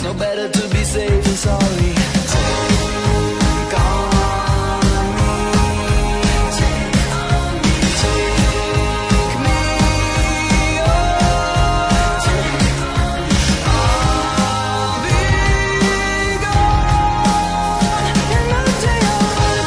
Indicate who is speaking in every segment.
Speaker 1: no better to be safe than sorry. Take on me, take on me, take me on. I'll be gone in the day of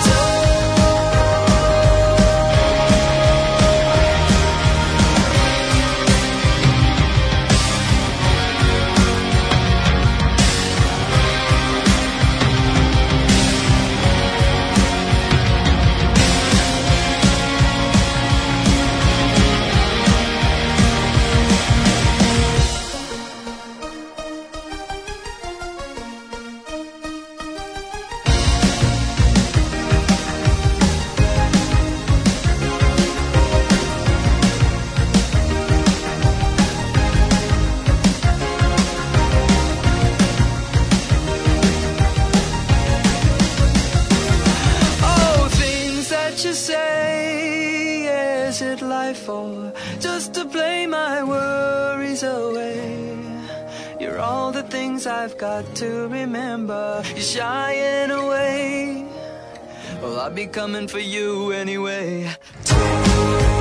Speaker 1: you say, is it life or just to play my worries away? You're all the things I've got to remember. You're shying away. Well, I'll be coming for you anyway. Take